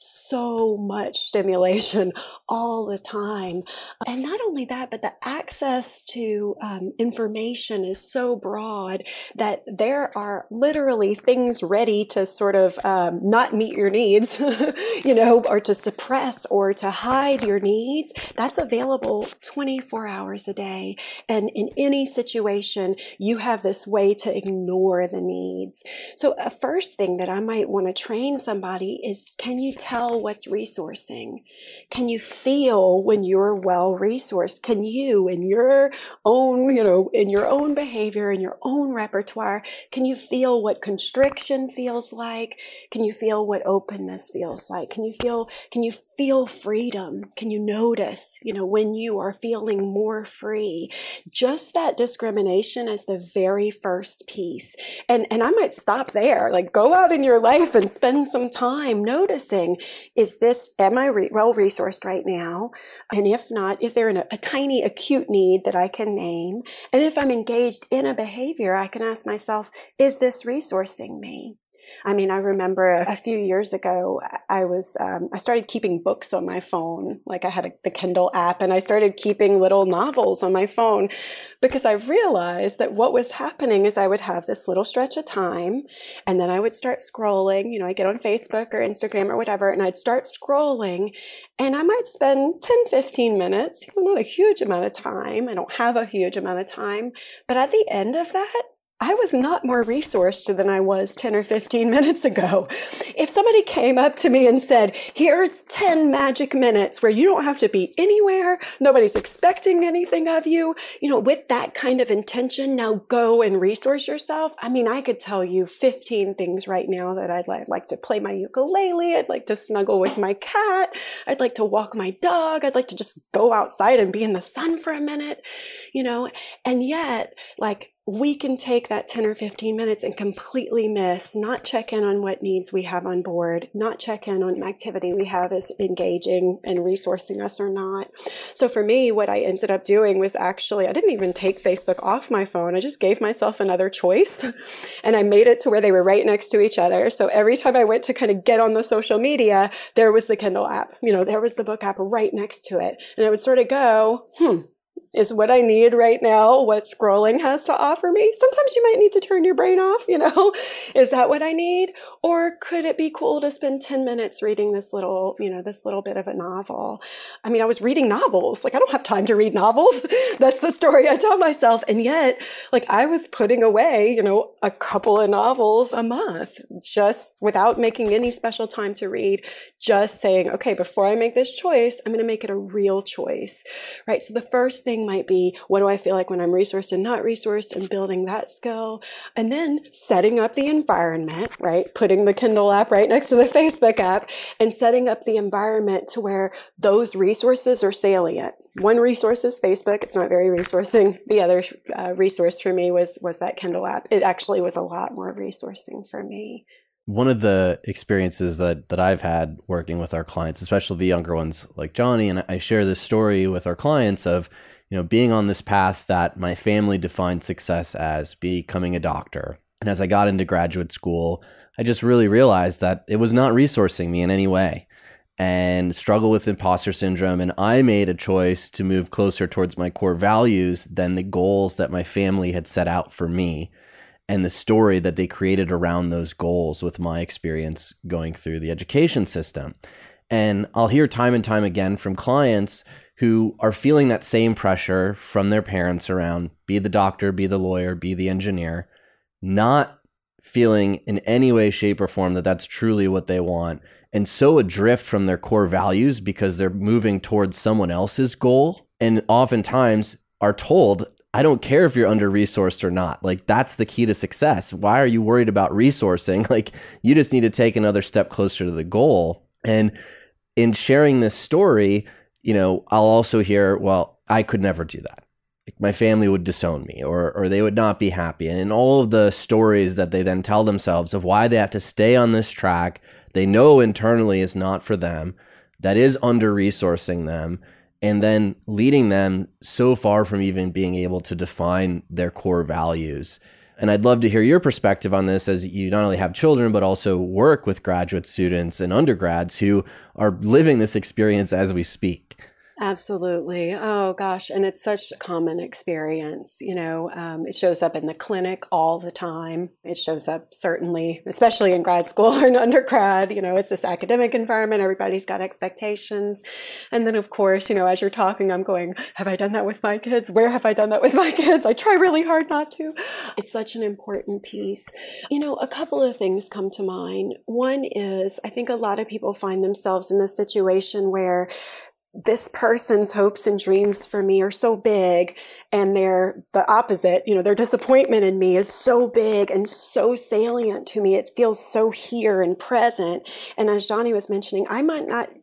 so much stimulation all the time. And not only that, but the access to um, information is so broad that there are literally things ready to sort of um, not meet your needs, you know, or to suppress or to hide your needs. That's available twenty-four hours a day. And in any situation, you have this way to ignore the needs. So a first thing that I might want to train somebody is, can you tell what's resourcing? Can you feel when you're well resourced? Can you, in your own, you know, in your own behavior, in your own repertoire, can you feel what constriction feels like? Can you feel what openness feels like? Can you feel, can you feel freedom? Can you notice, you know, when you are feeling more free? Just that discrimination is the very first piece. And, and I might stop there, like go out in your life and spend some time noticing, is this, am I re- well resourced right now? And if not, is there an, a tiny acute need that I can name? And if I'm engaged in a behavior, I can ask myself, is this resourcing me? I mean, I remember a few years ago, I was, um, I started keeping books on my phone. Like I had a, the Kindle app, and I started keeping little novels on my phone because I realized that what was happening is I would have this little stretch of time, and then I would start scrolling. You know, I get on Facebook or Instagram or whatever, and I'd start scrolling, and I might spend ten, fifteen minutes, you know, not a huge amount of time. I don't have a huge amount of time, but at the end of that, I was not more resourced than I was ten or fifteen minutes ago. If somebody came up to me and said, here's ten magic minutes where you don't have to be anywhere, nobody's expecting anything of you, you know, with that kind of intention, now go and resource yourself. I mean, I could tell you fifteen things right now that I'd like, like to play my ukulele. I'd like to snuggle with my cat. I'd like to walk my dog. I'd like to just go outside and be in the sun for a minute, you know, and yet like, we can take that ten or fifteen minutes and completely miss, not check in on what needs we have on board, not check in on activity we have is engaging and resourcing us or not. So for me, what I ended up doing was actually, I didn't even take Facebook off my phone. I just gave myself another choice and I made it to where they were right next to each other. So every time I went to kind of get on the social media, there was the Kindle app, you know, there was the book app right next to it. And I would sort of go, hmm, is what I need right now what scrolling has to offer me? Sometimes you might need to turn your brain off, you know? Is that what I need? Or could it be cool to spend ten minutes reading this little, you know, this little bit of a novel? I mean, I was reading novels. Like, I don't have time to read novels. That's the story I tell myself. And yet, like, I was putting away, you know, a couple of novels a month just without making any special time to read, just saying, okay, before I make this choice, I'm going to make it a real choice, right? So the first thing might be, what do I feel like when I'm resourced and not resourced, and building that skill. And then setting up the environment, right? Putting the Kindle app right next to the Facebook app and setting up the environment to where those resources are salient. One resource is Facebook. It's not very resourcing. The other uh, resource for me was, was that Kindle app. It actually was a lot more resourcing for me. One of the experiences that, that I've had working with our clients, especially the younger ones like Johnny, and I share this story with our clients of, you know, being on this path that my family defined success as becoming a doctor. And as I got into graduate school, I just really realized that it was not resourcing me in any way and struggle with imposter syndrome. And I made a choice to move closer towards my core values than the goals that my family had set out for me and the story that they created around those goals with my experience going through the education system. And I'll hear time and time again from clients who are feeling that same pressure from their parents around be the doctor, be the lawyer, be the engineer, not feeling in any way, shape, or form that that's truly what they want, and so adrift from their core values because they're moving towards someone else's goal, and oftentimes are told, I don't care if you're under-resourced or not. Like, that's the key to success. Why are you worried about resourcing? Like, you just need to take another step closer to the goal. And in sharing this story, you know, I'll also hear, well, I could never do that. Like, my family would disown me, or or they would not be happy. And in all of the stories that they then tell themselves of why they have to stay on this track, they know internally is not for them, that is under-resourcing them, and then leading them so far from even being able to define their core values. And I'd love to hear your perspective on this, as you not only have children, but also work with graduate students and undergrads who are living this experience as we speak. Absolutely. Oh, gosh. And it's such a common experience. You know, um, it shows up in the clinic all the time. It shows up certainly, especially in grad school or in undergrad. You know, it's this academic environment. Everybody's got expectations. And then, of course, you know, as you're talking, I'm going, have I done that with my kids? Where have I done that with my kids? I try really hard not to. It's such an important piece. You know, a couple of things come to mind. One is, I think a lot of people find themselves in this situation where this person's hopes and dreams for me are so big, and they're the opposite. You know, their disappointment in me is so big and so salient to me. It feels so here and present. And as Johnny was mentioning, I might not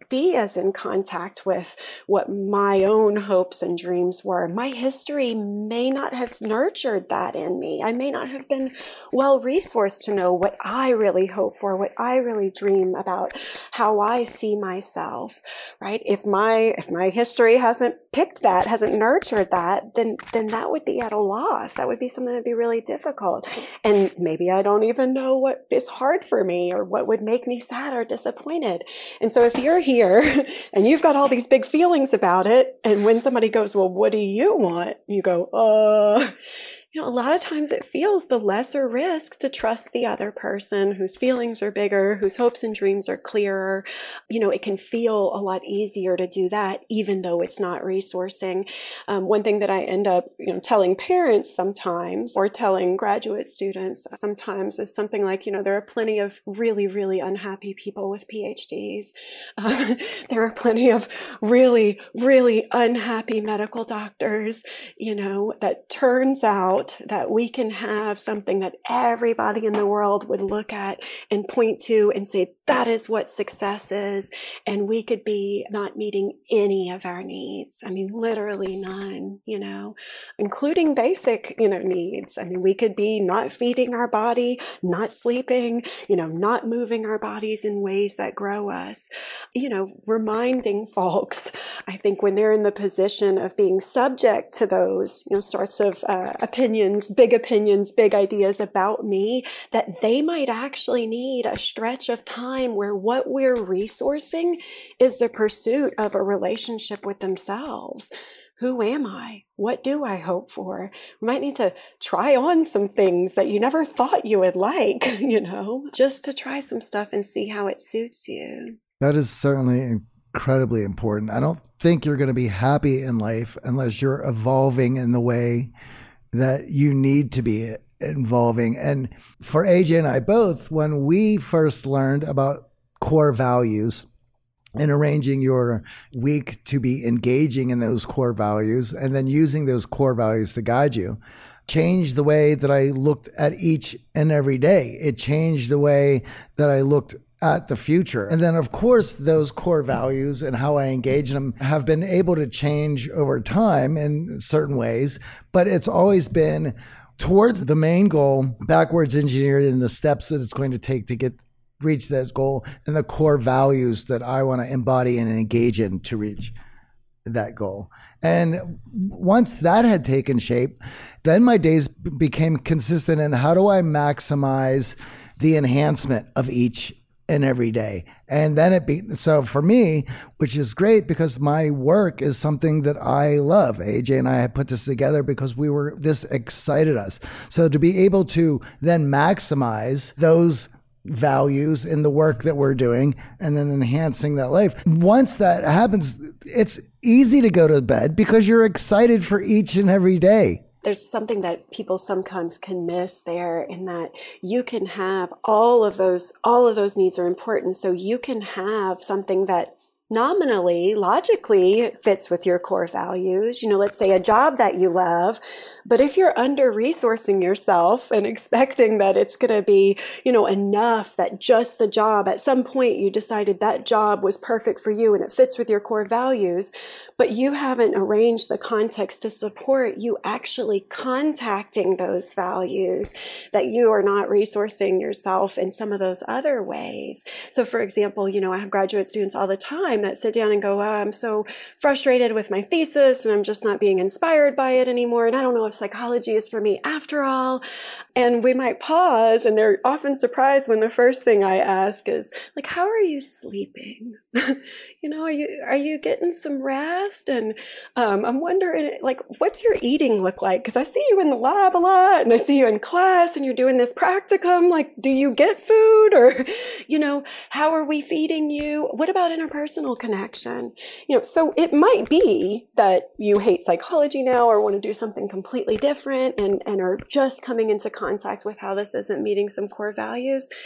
be as in contact with what my own hopes and dreams were. My history may not have nurtured that in me. I may not have been well resourced to know what I really hope for, what I really dream about, how I see myself, right? If my, if my history hasn't picked that, hasn't nurtured that, then, then that would be at a loss. That would be something that would be really difficult. And maybe I don't even know what is hard for me or what would make me sad or disappointed. And so if you're here and you've got all these big feelings about it, and when somebody goes, well, what do you want? You go, uh, you know, a lot of times it feels the lesser risk to trust the other person whose feelings are bigger, whose hopes and dreams are clearer. You know, it can feel a lot easier to do that, even though it's not resourcing. Um, one thing that I end up, you know, telling parents sometimes, or telling graduate students sometimes, is something like, you know, there are plenty of really, really unhappy people with P H Ds. Uh, there are plenty of really, really unhappy medical doctors, you know, that turns out that we can have something that everybody in the world would look at and point to and say, that is what success is. And we could be not meeting any of our needs. I mean, literally none, you know, including basic, you know, needs. I mean, we could be not feeding our body, not sleeping, you know, not moving our bodies in ways that grow us, you know, reminding folks, I think when they're in the position of being subject to those, you know, sorts of uh, opinions, big opinions, big ideas about me, that they might actually need a stretch of time where what we're resourcing is the pursuit of a relationship with themselves. Who am I? What do I hope for? We might need to try on some things that you never thought you would like, you know, just to try some stuff and see how it suits you. That is certainly incredibly important. I don't think you're going to be happy in life unless you're evolving in the way that you need to be involving. And for A J and I both, when we first learned about core values and arranging your week to be engaging in those core values and then using those core values to guide you, changed the way that I looked at each and every day. It changed the way that I looked at the future. And then, of course, those core values and how I engage them have been able to change over time in certain ways, but it's always been towards the main goal, backwards engineered in the steps that it's going to take to get reach that goal and the core values that I want to embody and engage in to reach that goal. And once that had taken shape, then my days became consistent in how do I maximize the enhancement of each and every day. And then it be, so for me, which is great because my work is something that I love. A J and I had put this together because we were, this excited us. So to be able to then maximize those values in the work that we're doing and then enhancing that life. Once that happens, it's easy to go to bed because you're excited for each and every day. There's something that people sometimes can miss there in that you can have all of those, all of those needs are important. So you can have something that nominally, logically fits with your core values. You know, let's say a job that you love, but if you're under-resourcing yourself and expecting that it's going to be, you know, enough that just the job, at some point you decided that job was perfect for you and it fits with your core values, but you haven't arranged the context to support you actually contacting those values, that you are not resourcing yourself in some of those other ways. So for example, you know, I have graduate students all the time that sit down and go, oh, I'm so frustrated with my thesis and I'm just not being inspired by it anymore. And I don't know if psychology is for me after all. And we might pause and they're often surprised when the first thing I ask is like, how are you sleeping? you know, are you, are you getting some rest? And um, I'm wondering, like, what's your eating look like? Because I see you in the lab a lot and I see you in class and you're doing this practicum. Like, do you get food? Or, you know, how are we feeding you? What about interpersonal connection? You know, so it might be that you hate psychology now or want to do something completely different and, and are just coming into contact with how this isn't meeting some core values.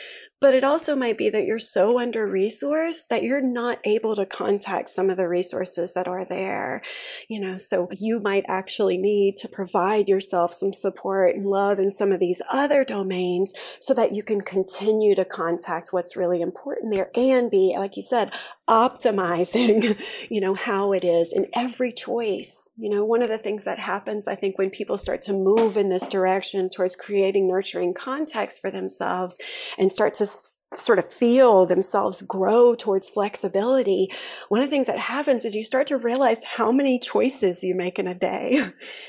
But it also might be that you're so under-resourced that you're not able to contact some of the resources that are there. You know, so you might actually need to provide yourself some support and love in some of these other domains so that you can continue to contact what's really important there and be, like you said, optimizing, you know, how it is in every choice. You know, one of the things that happens, I think, when people start to move in this direction towards creating nurturing context for themselves and start to s- sort of feel themselves grow towards flexibility, one of the things that happens is you start to realize how many choices you make in a day.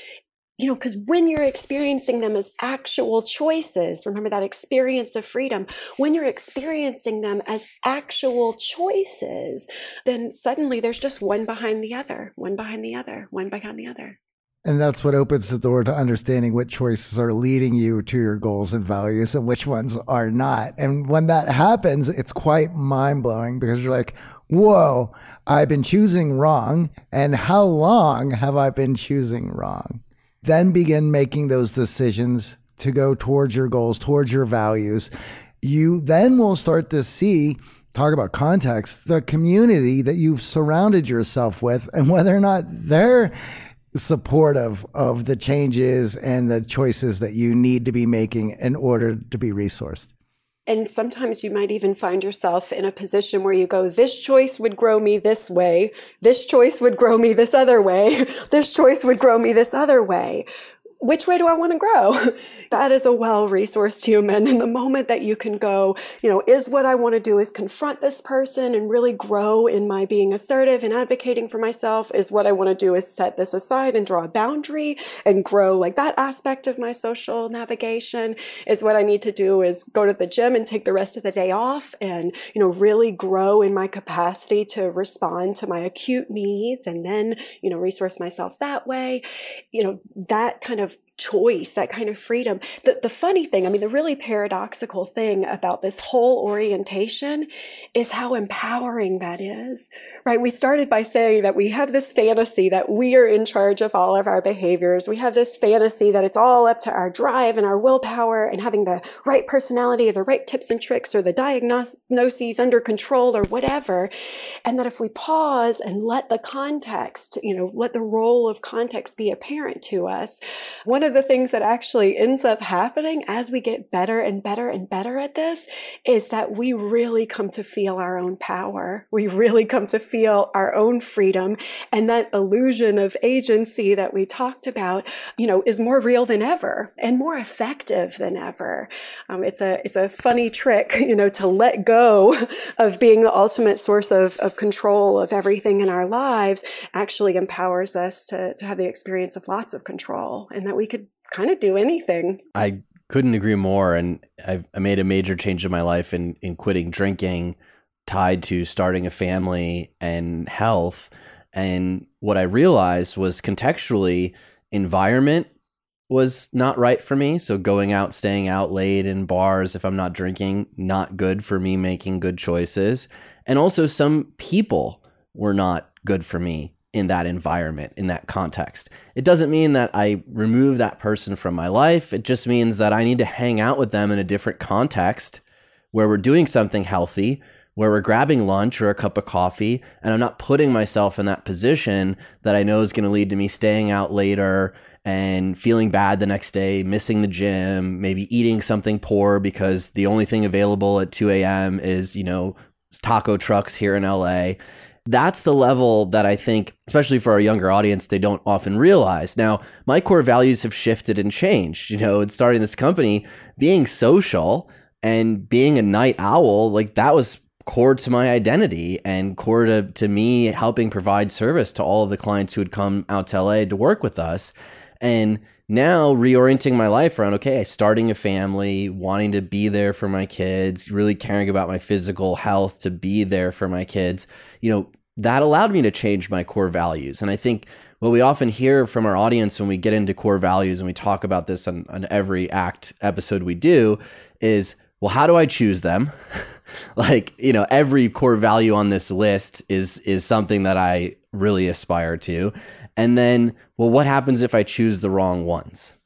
You know, because when you're experiencing them as actual choices, remember that experience of freedom, when you're experiencing them as actual choices, then suddenly there's just one behind the other, one behind the other, one behind the other. And that's what opens the door to understanding what choices are leading you to your goals and values and which ones are not. And when that happens, it's quite mind-blowing because you're like, whoa, I've been choosing wrong. And how long have I been choosing wrong? Then begin making those decisions to go towards your goals, towards your values. You then will start to see, talk about context, the community that you've surrounded yourself with and whether or not they're supportive of the changes and the choices that you need to be making in order to be resourced. And sometimes you might even find yourself in a position where you go, this choice would grow me this way. This choice would grow me this other way. This choice would grow me this other way. Which way do I want to grow? That is a well-resourced human. And the moment that you can go, you know, is what I want to do is confront this person and really grow in my being assertive and advocating for myself. Is what I want to do is set this aside and draw a boundary and grow like that aspect of my social navigation. Is what I need to do is go to the gym and take the rest of the day off and, you know, really grow in my capacity to respond to my acute needs and then, you know, resource myself that way. You know, that kind of choice, that kind of freedom. The, the funny thing, I mean, the really paradoxical thing about this whole orientation is how empowering that is, right? We started by saying that we have this fantasy that we are in charge of all of our behaviors. We have this fantasy that it's all up to our drive and our willpower and having the right personality or the right tips and tricks or the diagnoses under control or whatever. And that if we pause and let the context, you know, let the role of context be apparent to us, one of the things that actually ends up happening as we get better and better and better at this is that we really come to feel our own power. We really come to feel our own freedom. And that illusion of agency that we talked about, you know, is more real than ever and more effective than ever. Um, it's a, it's a funny trick, you know, to let go of being the ultimate source of, of control of everything in our lives actually empowers us to, to have the experience of lots of control and that we could kind of do anything. I couldn't agree more. And I've, I made a major change in my life in, in quitting drinking, tied to starting a family and health. And what I realized was contextually, environment was not right for me. So going out, staying out late in bars, if I'm not drinking, not good for me making good choices. And also some people were not good for me in that environment, in that context. It doesn't mean that I remove that person from my life. It just means that I need to hang out with them in a different context where we're doing something healthy, where we're grabbing lunch or a cup of coffee, and I'm not putting myself in that position that I know is going to lead to me staying out later and feeling bad the next day, missing the gym, maybe eating something poor because the only thing available at two a.m. is, you know, taco trucks here in L A. That's the level that I think, especially for our younger audience, they don't often realize. Now, my core values have shifted and changed. You know, in starting this company, being social and being a night owl, like that was core to my identity and core to, to me helping provide service to all of the clients who would come out to L A to work with us. And now reorienting my life around, okay, starting a family, wanting to be there for my kids, really caring about my physical health to be there for my kids, you know, that allowed me to change my core values. And I think what we often hear from our audience when we get into core values, and we talk about this on, on every ACT episode we do, is, well, how do I choose them? Like, you know, every core value on this list is is something that I really aspire to. And then, well, what happens if I choose the wrong ones?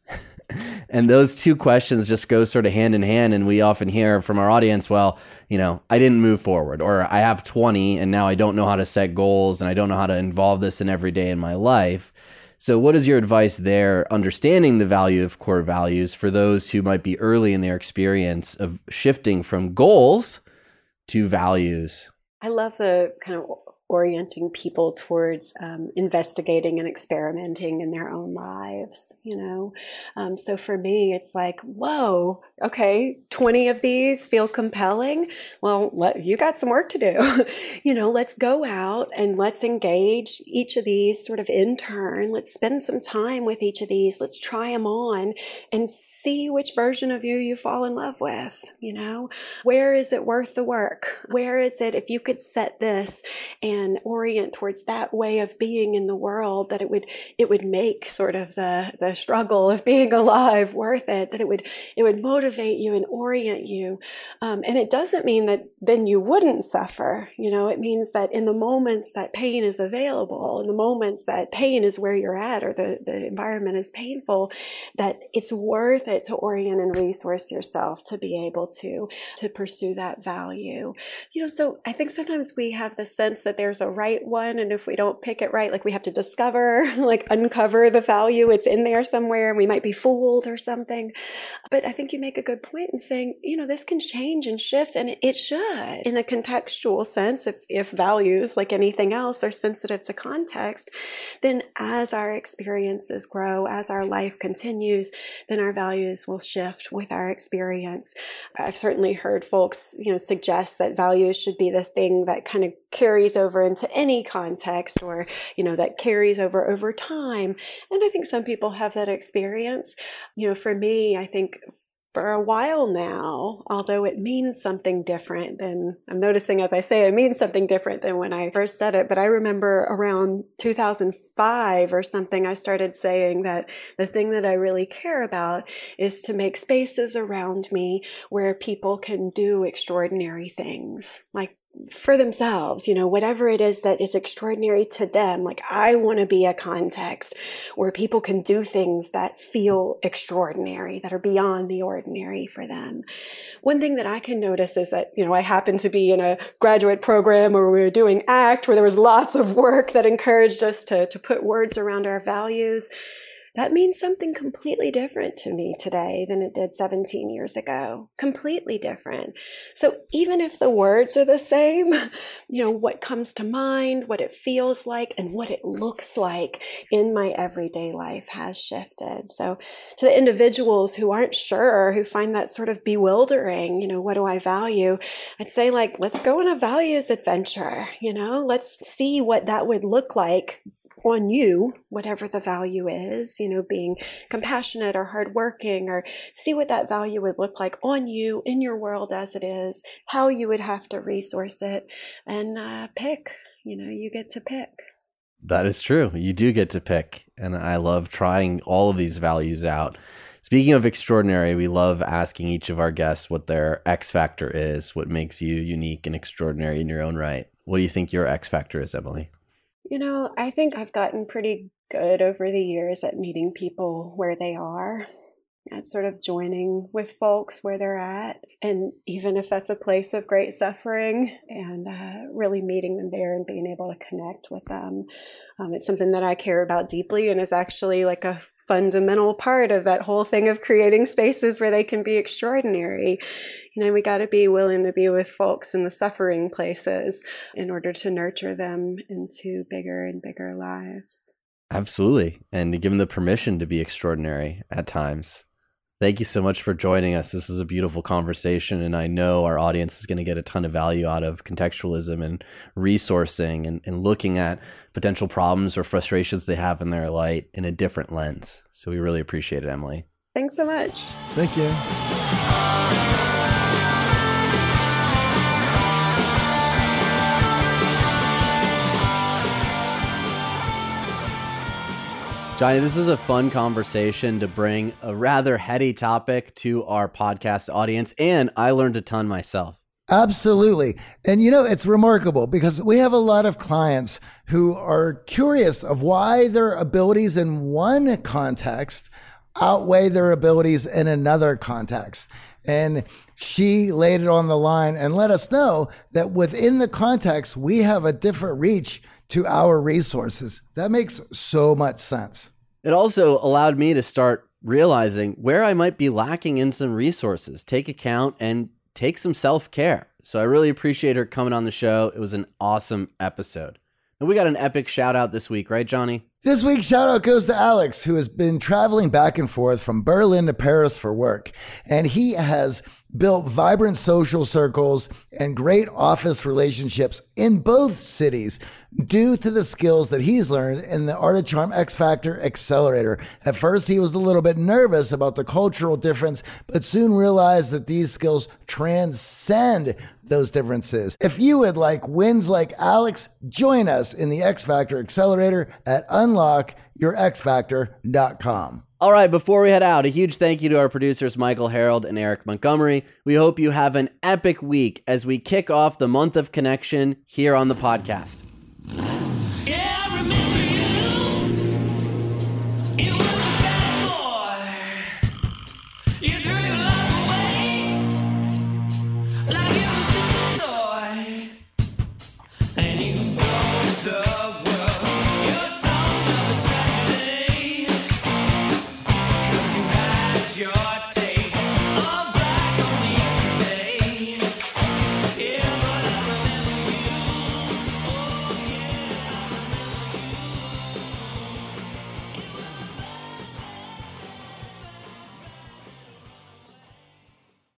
And those two questions just go sort of hand in hand. And we often hear from our audience, well, you know, I didn't move forward, or I have twenty and now I don't know how to set goals and I don't know how to involve this in every day in my life. So what is your advice there, understanding the value of core values for those who might be early in their experience of shifting from goals to values? I love the kind of orienting people towards um, investigating and experimenting in their own lives, you know? Um, so for me, it's like, whoa, okay, twenty of these feel compelling. Well, let, you got some work to do. You know, let's go out and let's engage each of these sort of in turn. Let's spend some time with each of these. Let's try them on and see which version of you you fall in love with, you know? Where is it worth the work? Where is it, if you could set this and orient towards that way of being in the world, that it would, it would make sort of the, the struggle of being alive worth it, that it would, it would motivate you and orient you. Um, and it doesn't mean that then you wouldn't suffer, you know? It means that in the moments that pain is available, in the moments that pain is where you're at, or the, the environment is painful, that it's worth it to orient and resource yourself to be able to, to pursue that value. You know, so I think sometimes we have the sense that there's a right one, and if we don't pick it right, like we have to discover, like uncover the value, it's in there somewhere, and we might be fooled or something. But I think you make a good point in saying, you know, this can change and shift, and it should in a contextual sense. If, if values, like anything else, are sensitive to context, then as our experiences grow, as our life continues, then our values will shift with our experience. I've certainly heard folks, you know, suggest that values should be the thing that kind of carries over into any context, or, you know, that carries over over time. And I think some people have that experience. You know, for me, I think for a while now, although it means something different than, I'm noticing as I say, it means something different than when I first said it. But I remember around two thousand five or something, I started saying that the thing that I really care about is to make spaces around me where people can do extraordinary things, like for themselves, you know, whatever it is that is extraordinary to them. Like, I want to be a context where people can do things that feel extraordinary, that are beyond the ordinary for them. One thing that I can notice is that, you know, I happen to be in a graduate program where we were doing ACT, where there was lots of work that encouraged us to, to put words around our values. That means something completely different to me today than it did seventeen years ago. Completely different. So even if the words are the same, you know, what comes to mind, what it feels like, and what it looks like in my everyday life has shifted. So to the individuals who aren't sure, who find that sort of bewildering, you know, what do I value? I'd say, like, let's go on a values adventure, you know, let's see what that would look like on you, whatever the value is, you know, being compassionate or hardworking, or see what that value would look like on you in your world as it is, how you would have to resource it, and uh, pick, you know, you get to pick. That is true. You do get to pick. And I love trying all of these values out. Speaking of extraordinary, we love asking each of our guests what their X factor is, what makes you unique and extraordinary in your own right. What do you think your X factor is, Emily? You know, I think I've gotten pretty good over the years at meeting people where they are, at sort of joining with folks where they're at. And even if that's a place of great suffering, and uh, really meeting them there and being able to connect with them. Um, it's something that I care about deeply, and is actually like a fundamental part of that whole thing of creating spaces where they can be extraordinary. You know, we got to be willing to be with folks in the suffering places in order to nurture them into bigger and bigger lives. Absolutely. And to give them the permission to be extraordinary at times. Thank you so much for joining us. This is a beautiful conversation, and I know our audience is going to get a ton of value out of contextualism and resourcing, and, and looking at potential problems or frustrations they have in their life in a different lens. So we really appreciate it, Emily. Thanks so much. Thank you. Johnny, this is a fun conversation to bring a rather heady topic to our podcast audience, and I learned a ton myself. Absolutely. And you know, it's remarkable because we have a lot of clients who are curious of why their abilities in one context outweigh their abilities in another context. And she laid it on the line and let us know that within the context, we have a different reach to our resources. That makes so much sense. It also allowed me to start realizing where I might be lacking in some resources, take account, and take some self-care. So I really appreciate her coming on the show. It was an awesome episode. And we got an epic shout out this week, right, Johnny? This week's shout out goes to Alex, who has been traveling back and forth from Berlin to Paris for work. And he has built vibrant social circles and great office relationships in both cities due to the skills that he's learned in the Art of Charm X Factor Accelerator. At first, he was a little bit nervous about the cultural difference, but soon realized that these skills transcend those differences. If you would like wins like Alex, join us in the X Factor Accelerator at unlock your x factor dot com. All right, before we head out, a huge thank you to our producers, Michael Harold and Eric Montgomery. We hope you have an epic week as we kick off the month of connection here on the podcast.